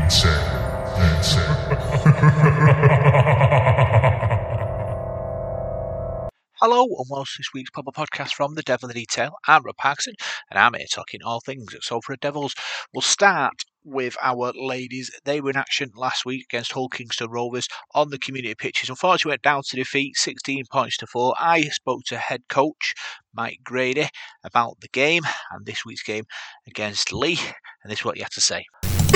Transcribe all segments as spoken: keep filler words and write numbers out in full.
Hello and welcome to this week's Papa Podcast from The Devil in the Detail. I'm Rob Parkinson and I'm here talking all things Salford Devils. We'll start with our ladies. They were in action last week against Hull Kingston Rovers on the community pitches. Unfortunately went down to defeat sixteen points to four. I spoke to head coach Mike Grady about the game and this week's game against Leigh, and this is what he had to say.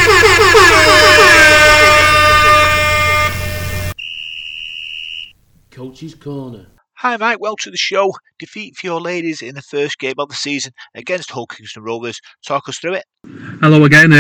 Coach's Corner. Hi Mike, welcome to the show. Defeat for your ladies in the first game of the season against Hull Kingston Rovers. Talk us through it. Hello again.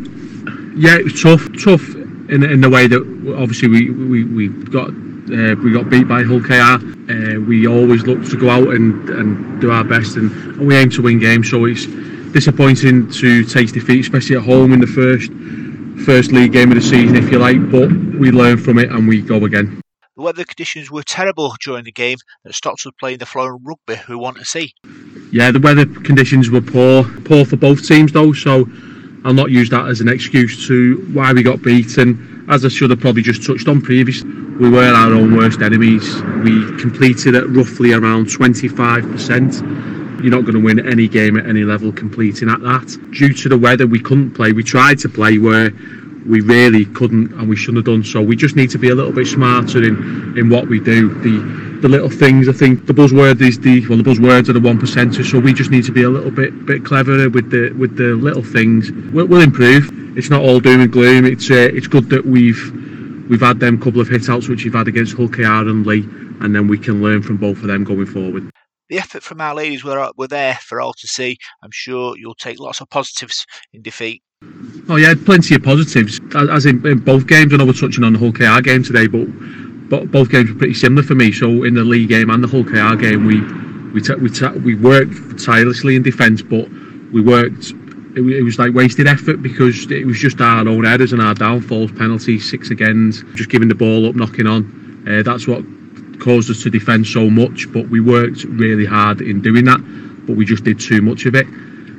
Um, yeah, it was tough, tough in in the way that obviously we we, we got uh, we got beat by Hull K R. Uh, we always look to go out and, and do our best, and, and we aim to win games. So it's disappointing to take defeat, especially at home in the first first league game of the season, if you like. But we learn from it and we go again. The weather conditions were terrible during the game that stopped us playing the Florida rugby we want to see. Yeah, the weather conditions were poor, poor for both teams though, so I'll not use that as an excuse to why we got beaten. As I should have probably just touched on previously, we were our own worst enemies. We completed at roughly around twenty-five percent. You're not going to win any game at any level completing at that. Due to the weather, we couldn't play. We tried to play where we really couldn't and we shouldn't have done so. We just need to be a little bit smarter in, in what we do. The the little things, I think the buzzword is the well the buzzwords are the one percenters, so we just need to be a little bit bit cleverer with the with the little things. We'll, we'll improve. It's not all doom and gloom. It's uh, it's good that we've we've had them couple of hit outs which we've had against Hull K R and Leigh, and then we can learn from both of them going forward. The effort from our ladies were were there for all to see. I'm sure you'll take lots of positives in defeat. Oh yeah, plenty of positives. As in, in both games, I know we're touching on the Hull K R game today, but, but both games were pretty similar for me. So in the Leigh game and the Hull K R game, we we t- we t- we worked tirelessly in defence, but we worked. It, it was like wasted effort because it was just our own errors and our downfalls, penalties, six agains, just giving the ball up, knocking on. Uh, that's what caused us to defend so much. But we worked really hard in doing that, but we just did too much of it.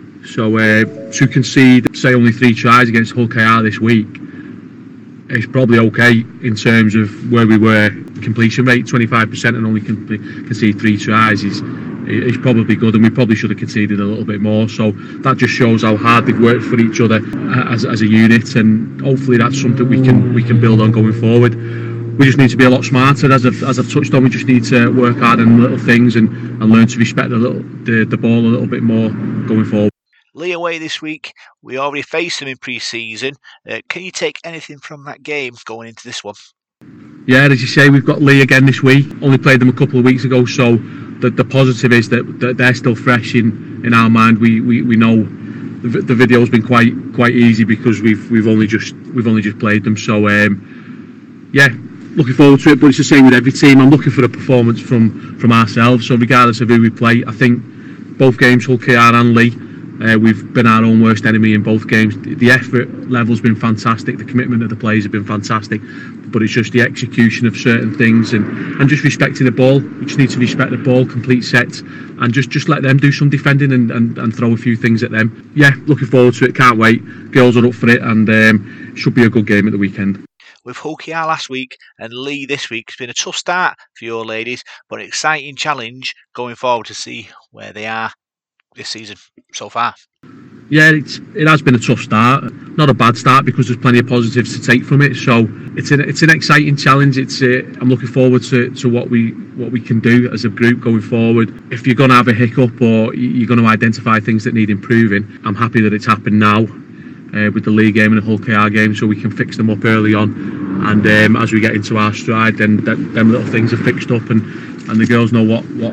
So uh, to concede, say, only three tries against Hull K R this week, it's probably okay in terms of where we were. Completion rate twenty-five percent and only con- concede three tries is is probably good, and we probably should have conceded a little bit more. So that just shows how hard they've worked for each other as as a unit, and hopefully that's something we can we can build on going forward. We just need to be a lot smarter, as I've, as I've touched on. We just need to work hard on little things and, and learn to respect the little the, the ball a little bit more going forward. Leigh away this week. We already faced them in pre-season. Uh, can you take anything from that game going into this one? Yeah, as you say, we've got Leigh again this week. Only played them a couple of weeks ago, so the, the positive is that, that they're still fresh in, in our mind. We we, we know the, the video's been quite quite easy because we've we've only just we've only just played them. So um, yeah, looking forward to it. But it's the same with every team. I'm looking for a performance from from ourselves. So regardless of who we play, I think both games, Hull K R and Leigh, Uh, we've been our own worst enemy in both games. The effort level's been fantastic, the commitment of the players have been fantastic, but it's just the execution of certain things and, and just respecting the ball. We just need to respect the ball, complete sets, and just, just let them do some defending and, and, and throw a few things at them. Yeah, looking forward to it, can't wait. Girls are up for it, and um, it should be a good game at the weekend. With Hull K R last week and Leigh this week, it's been a tough start for your ladies, but an exciting challenge going forward to see where they are this season so far. Yeah, it's, it has been a tough start. Not a bad start because there's plenty of positives to take from it. So it's an it's an exciting challenge. It's uh, I'm looking forward to, to what we what we can do as a group going forward. If you're going to have a hiccup or you're going to identify things that need improving, I'm happy that it's happened now uh, with the Leigh game and the Hull K R game, so we can fix them up early on. And um, as we get into our stride, then that, them little things are fixed up, and, and the girls know what what.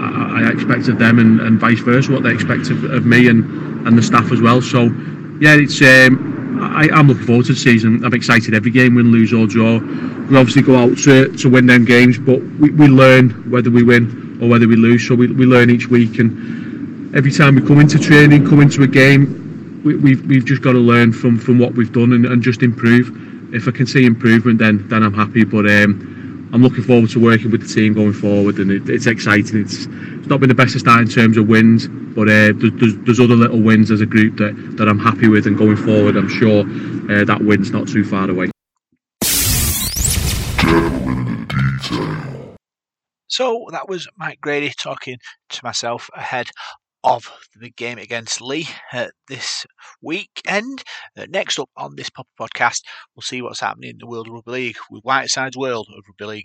I expect of them, and, and vice versa, what they expect of, of me and, and the staff as well. So yeah, it's um, I, I'm looking forward to the season. I'm excited every game, win, lose or draw. We obviously go out to, to win them games, but we, we learn whether we win or whether we lose. So we, we learn each week, and every time we come into training, come into a game, we, we've we've just got to learn from, from what we've done and, and just improve. If I can see improvement, then then I'm happy. But um, I'm looking forward to working with the team going forward, and it, it's exciting. It's it's not been the best of start in terms of wins, But uh, there's, there's other little wins as a group that, that I'm happy with, and going forward, I'm sure uh, that win's not too far away. So that was Mike Grady talking to myself ahead of the big game against Leigh uh, this weekend. Uh, next up on this Popper podcast, we'll see what's happening in the World of Rugby League with Whiteside's World of Rugby League.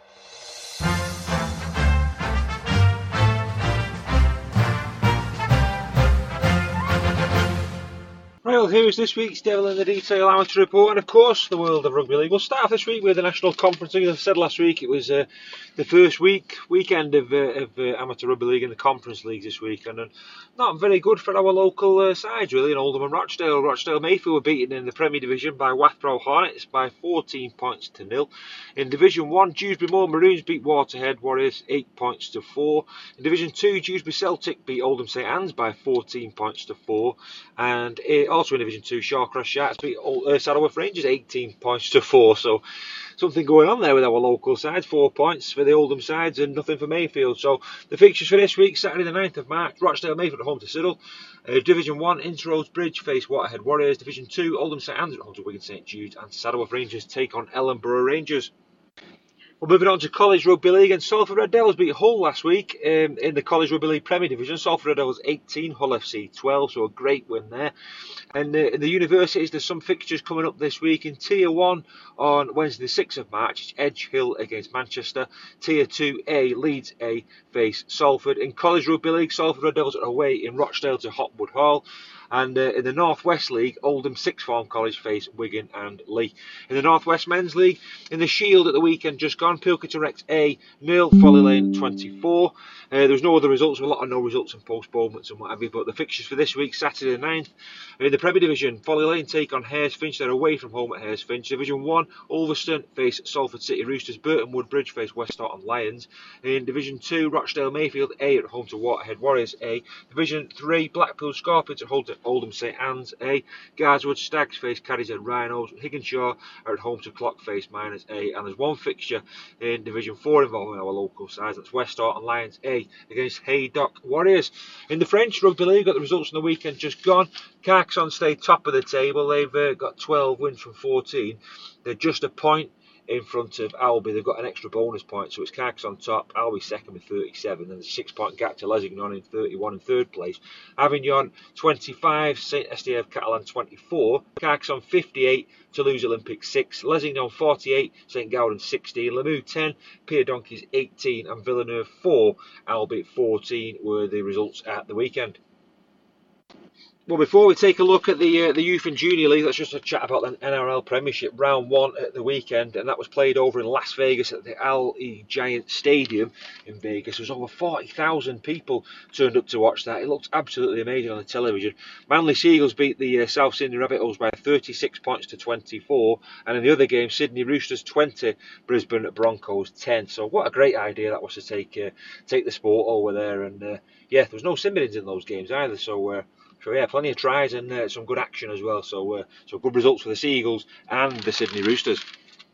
Right, well, here is this week's Devil in the Detail Amateur Report, and of course the World of Rugby League. We'll start off this week with the National Conference League. As I said last week, it was uh, the first week weekend of, uh, of uh, Amateur Rugby League in the Conference Leagues this week, and uh, not very good for our local uh, sides really, in Oldham and Rochdale. Rochdale Mayfield were beaten in the Premier Division by Wathborough Hornets by fourteen points to nil. In Division one, Dewsbury Moor Maroons beat Waterhead Warriors eight points to four. In Division two, Dewsbury Celtic beat Oldham St Anne's by fourteen points to four. And uh, also in Division two, Shawcross Sharks beat uh, Saddleworth Rangers eighteen points to four. So something going on there with our local sides. Four points for the Oldham sides and nothing for Mayfield. So the fixtures for this week: Saturday the ninth of March, Rochdale Mayfield at home to Siddle. Uh, Division one, Inter-Roads Bridge face Waterhead Warriors. Division two, Oldham St Anne's at home to Wigan St Jude's, and Saddleworth Rangers take on Ellenborough Rangers. Well, moving on to College Rugby League, and Salford Red Devils beat Hull last week um, in the College Rugby League Premier Division. Salford Red Devils eighteen, Hull F C twelve, so a great win there. And uh, in the universities, there's some fixtures coming up this week. In Tier one on Wednesday the sixth of March, it's Edge Hill against Manchester. Tier two A, Leeds A face Salford. In College Rugby League, Salford Red Devils are away in Rochdale to Hotwood Hall. And uh, in the North West League, Oldham Sixth Form College face Wigan and Leigh. In the North West Men's League, in the Shield at the weekend just gone, Pilkington Rex A nil, Folly Lane twenty-four. Uh, there was no other results, a lot of no results and postponements and what have you. But the fixtures for this week, Saturday the ninth, in the Premier Division, Folly Lane take on Hares Finch. They're away from home at Hares Finch. Division one, Ulverston face Salford City Roosters. Burton Woodbridge face West Horton Lions. In Division two, Rochdale Mayfield A at home to Waterhead Warriors A. Division three, Blackpool Scorpions at home to Oldham St Anne's A. Guardswood Stags face Cadishead Rhinos. Higginshaw are at home to Clockface Miners A. And there's one fixture in Division four involving our local sides. That's West Horton Lions A against Haydock Warriors. In the French Rugby League, got the results on the weekend just gone. Carcassonne stay top of the table. They've uh, got twelve wins from fourteen. They're just a point in front of Albi. They've got an extra bonus point, so it's Carcassonne top, Albi second with thirty-seven, and there's a six point gap to Lesignan in thirty-one in third place. Avignon twenty-five, Saint Esteve Catalan twenty-four, Carcassonne fifty-eight, Toulouse Olympic six, Lesignan forty-eight, Saint Gaudens sixteen, Limoux ten, Pierre Donkeys eighteen, and Villeneuve four, Albi fourteen were the results at the weekend. Well, before we take a look at the uh, the Youth and Junior League, let's just chat about the N R L Premiership Round one at the weekend, and that was played over in Las Vegas at the Al E Giant Stadium in Vegas. There was over forty thousand people turned up to watch that. It looked absolutely amazing on the television. Manly Seagulls beat the uh, South Sydney Rabbitohs by thirty-six points to twenty-four, and in the other game, Sydney Roosters twenty, Brisbane Broncos ten. So what a great idea that was to take uh, take the sport over there, and uh, yeah, there was no sin-binnings in those games either, so uh, So yeah, plenty of tries and uh, some good action as well. So uh, so good results for the Seagulls and the Sydney Roosters.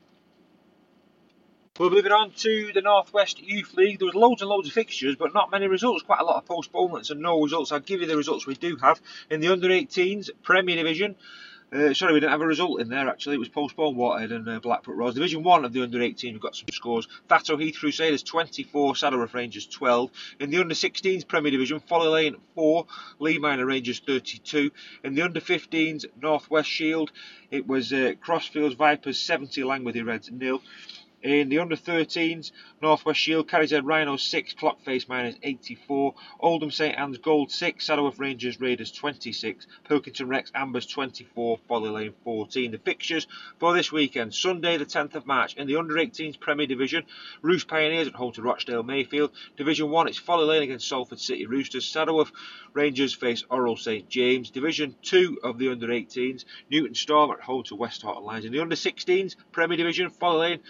Well, moving on to the North West Youth League, there was loads and loads of fixtures, but not many results. Quite a lot of postponements and no results. I'll give you the results we do have in the under eighteens Premier Division. Uh, sorry, we didn't have a result in there actually. It was postponed, Waterhead and uh, Blackpool Rose. Division one of the under eighteen, we've got some scores. Thatto Heath Crusaders twenty-four, Saddleworth Rangers twelve. In the under sixteens Premier Division, Folly Lane four, Leigh Minor Rangers thirty-two. In the under fifteens North West Shield, it was uh, Crossfields Vipers seventy, Langworthy Reds nil. In the under thirteens, North West Shield, Cadishead Rhinos six, Clockface Miners eighty-four, Oldham St Anne's Gold six, Saddleworth Rangers Raiders twenty-six, Pilkington Rex Ambers twenty-four, Folly Lane fourteen. The fixtures for this weekend: Sunday the tenth of March in the under eighteens Premier Division, Roost Pioneers at home to Rochdale Mayfield. Division one, it's Folly Lane against Salford City Roosters. Saddleworth Rangers face Orrell St James. Division two of the under eighteens, Newton Storm at home to West Horton Lions. In the under sixteens Premier Division, Folly Lane have got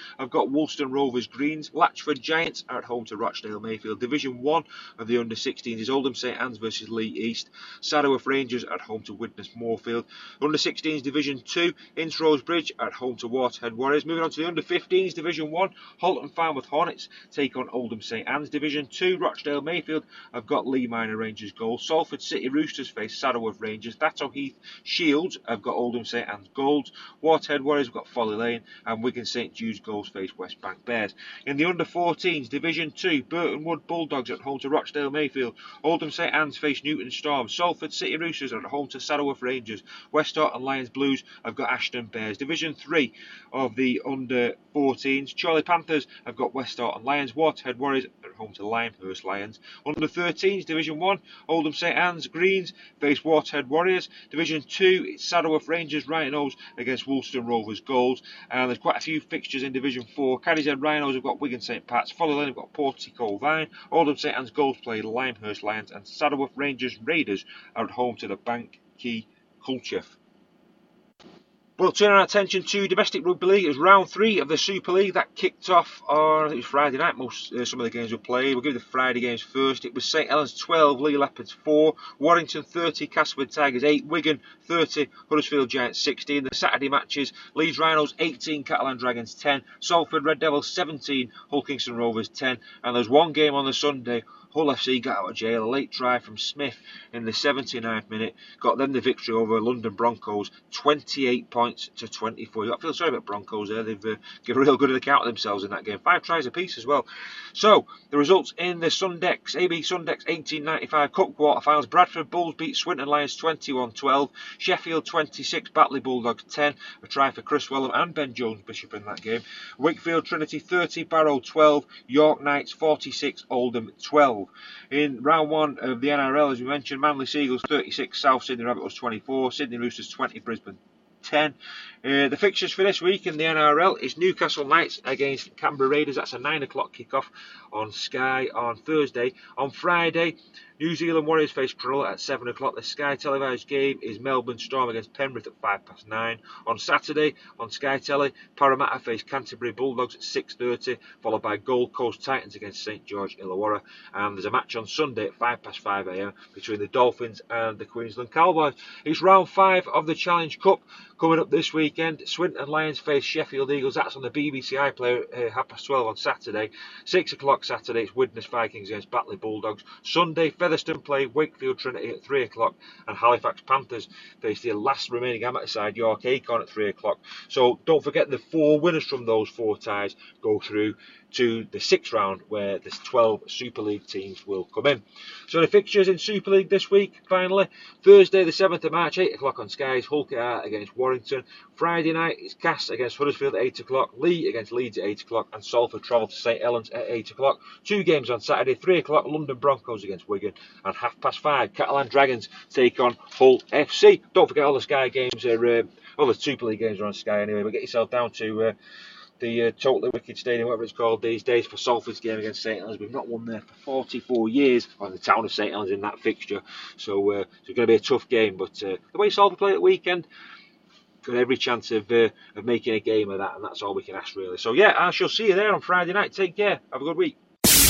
got Woolston Rovers Greens. Latchford Giants are at home to Rochdale Mayfield. Division one of the under sixteens is Oldham St Anne's versus Lee East. Saddleworth Rangers are at home to Widnes Moorfield. Under sixteens Division two, Ince Rose Bridge are at home to Waterhead Warriors. Moving on to the under fifteens Division one, Halton Falmouth Hornets take on Oldham St Anne's. Division two, Rochdale Mayfield have got Lee Minor Rangers Gold. Salford City Roosters face Saddleworth Rangers. Thatto Heath Shields have got Oldham St Anne's Golds. Waterhead Warriors have got Folly Lane, and Wigan St Jude's Goals face West Bank Bears. In the under fourteens Division two, Burton Wood Bulldogs at home to Rochdale Mayfield. Oldham St Anne's face Newton Storm. Salford City Roosters are at home to Saddleworth Rangers. West Horton Lions Blues have got Ashton Bears. Division three of the under fourteens, Chorley Panthers have got West Horton Lions. Waterhead Warriors at home to Limehurst Lions. Under thirteens Division one, Oldham St Anne's Greens face Waterhead Warriors. Division two, it's Saddleworth Rangers Rhinos against Woolston Rovers Goals. And there's quite a few fixtures in Division four. Cadishead Rhinos have got Wigan St Pat's. Folly Lane have got Portico Vine. Oldham St Anne's Goals play Limehurst Lions, and Saddleworth Rangers Raiders are at home to the Bank Key Culcheth. We'll turn our attention to domestic rugby league. It was round three of the Super League that kicked off on, I think it was Friday night. Most uh, some of the games were played. We'll give the Friday games first. It was St Helens twelve, Lee Leopards four, Warrington thirty, Castleford Tigers eight, Wigan thirty, Huddersfield Giants sixteen. The Saturday matches: Leeds Rhinos eighteen, Catalan Dragons ten, Salford Red Devils seventeen, Hull Kingston Rovers ten. And there's one game on the Sunday. Hull F C got out of jail. A late try from Smith in the seventy-ninth minute got them the victory over London Broncos, twenty-eight points to twenty-four. I feel sorry about Broncos there. They've uh, given a real good account of themselves in that game. Five tries apiece as well. So, the results in the Sundex, A B Sundex eighteen ninety-five Cup quarterfinals. Bradford Bulls beat Swinton Lions twenty-one twelve. Sheffield twenty-six, Batley Bulldogs ten. A try for Chris Wellham and Ben Jones Bishop in that game. Wakefield Trinity thirty, Barrow twelve. York Knights forty-six, Oldham twelve. In round one of the N R L, as we mentioned, Manly Seagulls thirty-six, South Sydney Rabbitohs twenty-four, Sydney Roosters twenty, Brisbane ten. Uh, the fixtures for this week in the N R L is Newcastle Knights against Canberra Raiders. That's a nine o'clock kickoff on Sky on Thursday. On Friday, New Zealand Warriors face Cronulla at seven o'clock. The Sky televised game is Melbourne Storm against Penrith at five past nine. On Saturday, on Sky Telly, Parramatta face Canterbury Bulldogs at six thirty, followed by Gold Coast Titans against St George Illawarra. And there's a match on Sunday at five past five a m between the Dolphins and the Queensland Cowboys. It's round five of the Challenge Cup coming up this weekend. Swinton Lions face Sheffield Eagles. That's on the B B C iPlayer uh, half past twelve on Saturday. six o'clock Saturday, it's Widnes Vikings against Batley Bulldogs. Sunday, Featherstone play Wakefield Trinity at three o'clock, and Halifax Panthers face the last remaining amateur side, York Acorn, at three o'clock. So don't forget the four winners from those four ties go through to the sixth round, where the twelve Super League teams will come in. So the fixtures in Super League this week, finally, Thursday the seventh of March, eight o'clock on Sky, Hull K R against Warrington. Friday night is Cass against Huddersfield at eight o'clock, Lee against Leeds at eight o'clock, and Salford travel to St Helens at eight o'clock. Two games on Saturday, three o'clock London Broncos against Wigan, and half past five Catalan Dragons take on Hull F C. Don't forget all the Sky games are, uh, all the Super League games are on Sky anyway, but get yourself down to uh, the uh, Totally Wicked Stadium, whatever it's called these days, for Salford's game against St Helens. We've not won there for forty-four years, or the town of St Helens in that fixture, so uh, it's going to be a tough game, but uh, the way Salford play at the weekend, got every chance of uh, of making a game of that, and that's all we can ask really. So yeah, I shall see you there on Friday night. Take care, have a good week.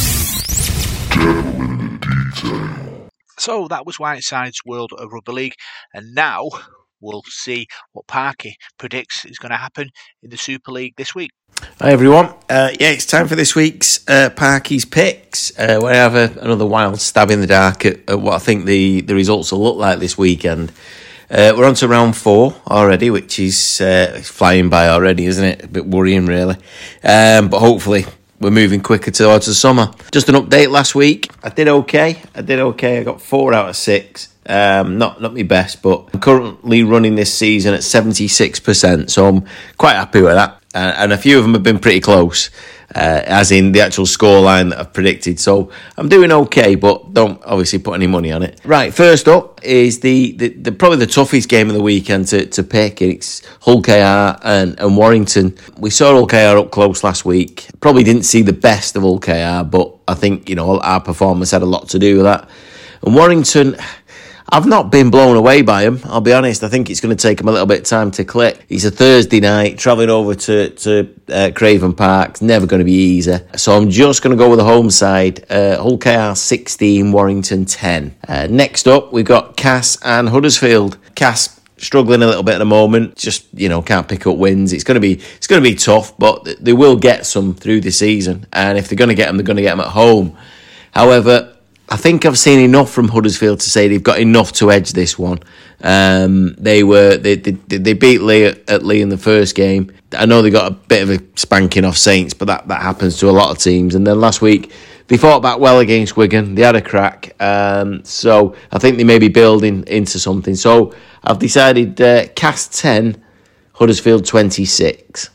So that was Whiteside's World of Rugby League, and now we'll see what Parky predicts is going to happen in the Super League this week. Hi everyone, uh, yeah, it's time for this week's uh, Parky's Picks, uh, where I have a, another wild stab in the dark at, at what I think the, the results will look like this weekend. Uh, we're on to round four already, which is uh, flying by already, isn't it? A bit worrying really, um, but hopefully we're moving quicker towards the summer. Just an update last week, I did okay, I did okay, I got four out of six. Um, not not my best, but I'm currently running this season at seventy-six percent, so I'm quite happy with that. Uh, and a few of them have been pretty close, uh, as in the actual scoreline that I've predicted. So I'm doing okay, but don't obviously put any money on it. Right, first up is the, the, the probably the toughest game of the weekend to, to pick. It's Hull K R and, and Warrington. We saw Hull K R up close last week. Probably didn't see the best of Hull K R, but I think, you know, our performance had a lot to do with that. And Warrington, I've not been blown away by him, I'll be honest. I think it's going to take him a little bit of time to click. It's a Thursday night, travelling over to, to uh, Craven Park. It's never going to be easy. So I'm just going to go with the home side. Uh, Hull K R sixteen, Warrington ten. Uh, next up, we've got Cass and Huddersfield. Cass struggling a little bit at the moment, just, you know, can't pick up wins. It's going to be it's going to be tough, but they will get some through the season. And if they're going to get them, they're going to get them at home. However, I think I've seen enough from Huddersfield to say they've got enough to edge this one. Um, they were they, they they beat Lee at, at Lee in the first game. I know they got a bit of a spanking off Saints, but that, that happens to a lot of teams. And then last week they fought back well against Wigan. They had a crack, um, so I think they may be building into something. So I've decided uh, Cass ten, Huddersfield twenty-six.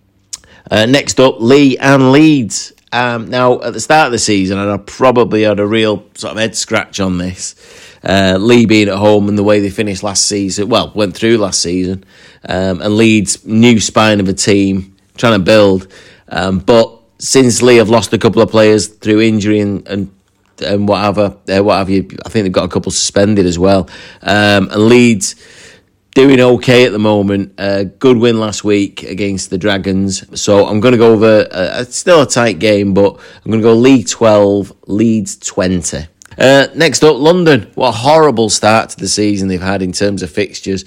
Uh, next up, Lee and Leeds. Um, now, at the start of the season, and I probably had a real sort of head scratch on this, uh, Lee being at home and the way they finished last season, well, went through last season, um, and Leeds' new spine of a team, trying to build. Um, but since Lee have lost a couple of players through injury and, and, and whatever, uh, what have you, I think they've got a couple suspended as well. Um, and Leeds doing okay at the moment. Uh, good win last week against the Dragons. So I'm going to go over, uh, it's still a tight game, but I'm going to go Lee twelve, Leeds twenty. Uh, next up, London. What a horrible start to the season they've had in terms of fixtures.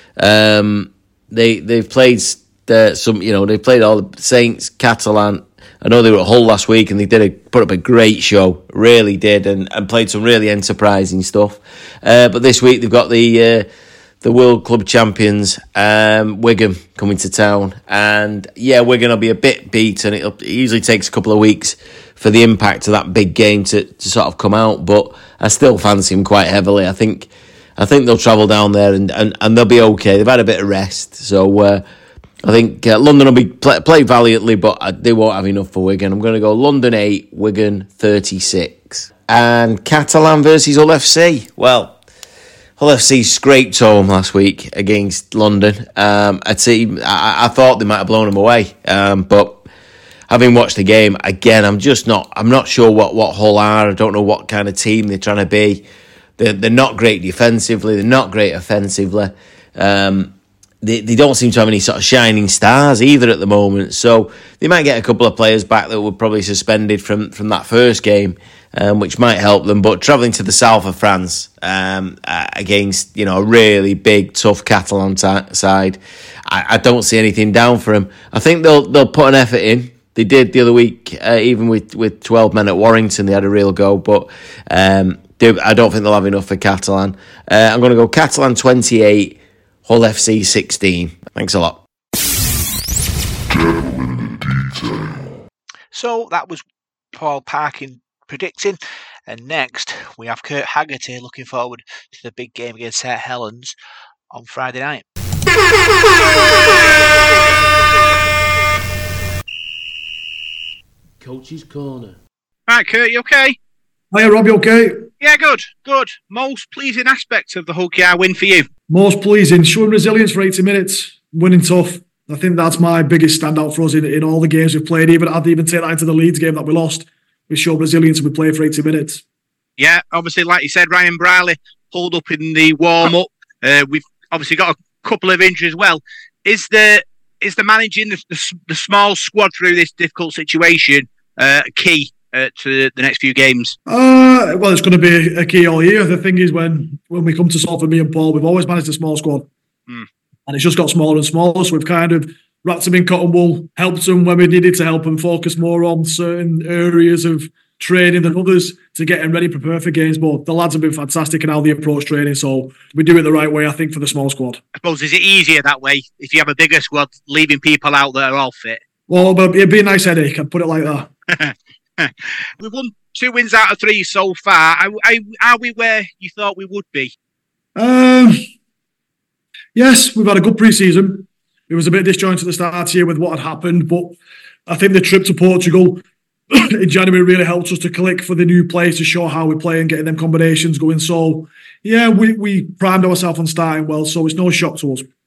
Um, they, they've played uh, some, you know, they've played all the Saints, Catalan. I know they were at Hull last week and they did a, put up a great show, really did, and, and played some really enterprising stuff. Uh, but this week they've got the... Uh, The World Club Champions, um, Wigan, coming to town. And yeah, Wigan will be a bit beaten. It'll, it usually takes a couple of weeks for the impact of that big game to, to sort of come out. But I still fancy them quite heavily. I think I think they'll travel down there and, and, and they'll be okay. They've had a bit of rest. So uh, I think uh, London will be play, play valiantly, but uh, they won't have enough for Wigan. I'm going to go London eight, Wigan thirty-six. And Catalan versus Hull F C. Well, Hull F C scraped home last week against London. Um, a team I, I thought they might have blown them away, um, but having watched the game again, I'm just not. I'm not sure what, what Hull are. I don't know what kind of team they're trying to be. They're, they're not great defensively. They're not great offensively. Um, they they don't seem to have any sort of shining stars either at the moment. So they might get a couple of players back that were probably suspended from from that first game. Um, which might help them, but travelling to the south of France um, uh, against, you know, a really big, tough Catalan t- side, I, I don't see anything down for them. I think they'll they'll put an effort in. They did the other week, uh, even with, with twelve men at Warrington, they had a real go, but um, they, I don't think they'll have enough for Catalan. Uh, I'm going to go Catalan twenty-eight, Hull F C sixteen. Thanks a lot. So that was Paul Parkin predicting, and next we have Kurt Haggerty looking forward to the big game against Saint Helens on Friday night. Coach's Corner. Right, Kurt, you okay? Hiya, Rob, you okay? Yeah, good, good. Most pleasing aspect of the Hull K R win for you? Most pleasing, showing resilience for eighty minutes, winning tough. I think that's my biggest standout for us in, in all the games we've played. Even I'd even take that into the Leeds game that we lost. We showed resilience and we played for eighty minutes. Yeah, obviously, like you said, Ryan Brierley pulled up in the warm-up. Uh, we've obviously got a couple of injuries as well. Is the is the managing the, the, the small squad through this difficult situation uh, key uh, to the next few games? Uh, well, it's going to be a key all year. The thing is, when, when we come to Salford, me and Paul, we've always managed a small squad. Mm. And it's just got smaller and smaller, so we've kind of wrapped them in cotton wool, helped them when we needed to help them, focus more on certain areas of training than others to get them ready, prepare for games. But the lads have been fantastic in how they approach training, so we do it the right way, I think, for the small squad. I suppose, is it easier that way if you have a bigger squad, leaving people out that are all fit? Well, but it'd be a nice headache, I'd put it like that. We've won two wins out of three so far. Are, are, are we where you thought we would be? Um, yes, we've had a good pre-season. It was a bit disjointed at the start here with what had happened, but I think the trip to Portugal in January really helped us to click for the new players to show how we play and getting them combinations going. So, yeah, we, we primed ourselves on starting well, so it's no shock to us.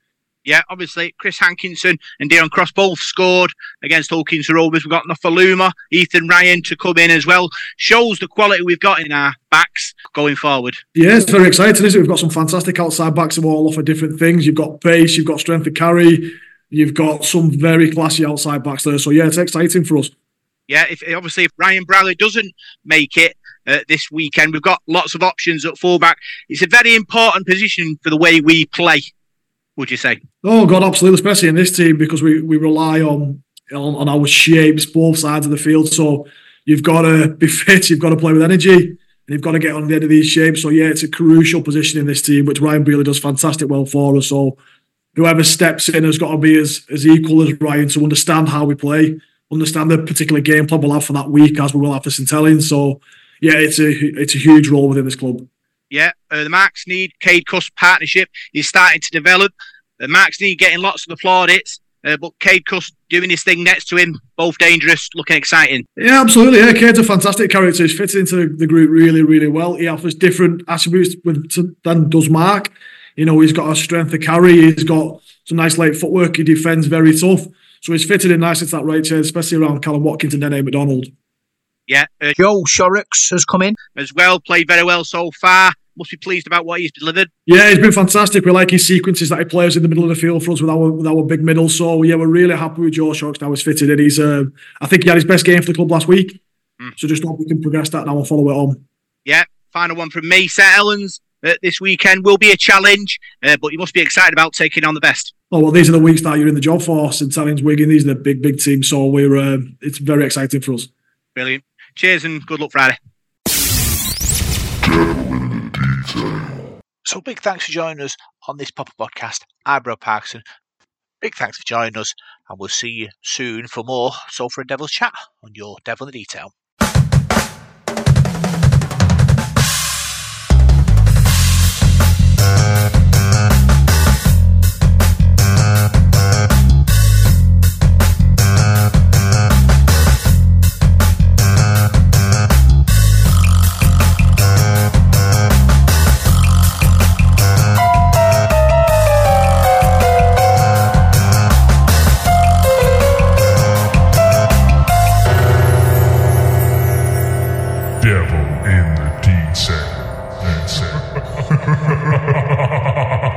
Yeah, obviously, Chris Hankinson and Dion Cross both scored against Hull Kings Rovers. We've got Nofaluma, Ethan Ryan to come in as well. Shows the quality we've got in our backs going forward. Yeah, it's very exciting, isn't it? We've got some fantastic outside backs who all offer different things. You've got pace, you've got strength to carry, you've got some very classy outside backs there. So, yeah, it's exciting for us. Yeah, if obviously if Ryan Browley doesn't make it uh, this weekend, we've got lots of options at fullback. It's a very important position for the way we play, would you say? Oh, God, absolutely, especially in this team because we, we rely on, on on our shapes, both sides of the field. So you've got to be fit, you've got to play with energy, and you've got to get on the end of these shapes. So, yeah, it's a crucial position in this team, which Ryan Browley does fantastic well for us. So whoever steps in has got to be as, as equal as Ryan to understand how we play, understand the particular game plan we'll have for that week as we will have for St Helens. So, yeah, it's a it's a huge role within this club. Yeah, uh, the Mark Sneyd Cade Cuss partnership is starting to develop. The Mark Sneyd getting lots of the plaudits, uh, but Cade Cuss doing his thing next to him, both dangerous, looking exciting. Yeah, absolutely. Yeah, Cade's a fantastic character. He's fitted into the group really, really well. He offers different attributes with, to, than does Mark. You know, he's got a strength to carry. He's got some nice late footwork. He defends very tough. So he's fitted in nicely to that right chair, especially around Callum Watkins and Nene McDonald. Yeah. Uh, Joe Shorrocks has come in. As well, played very well so far. Must be pleased about what he's delivered. Yeah, he's been fantastic. We like his sequences that he plays in the middle of the field for us with our with our big middle. So, yeah, we're really happy with Joe Shorrocks now he's fitted in. He's, uh, I think he had his best game for the club last week. Mm. So just hope we can progress that now and follow it on. Yeah, final one from me. St Helens uh, this weekend will be a challenge, uh, but you must be excited about taking on the best. Oh, well, these are the weeks that you're in the job for. St Helens, Wigan, these are the big, big teams. So we're uh, it's very exciting for us. Brilliant. Cheers and good luck Friday. So big thanks for joining us on this Popper podcast. I'm Rob Parkinson. Big thanks for joining us, and we'll see you soon for more Sofa and Devils chat on your Devil in the Detail. Devil in the Detail. That's it.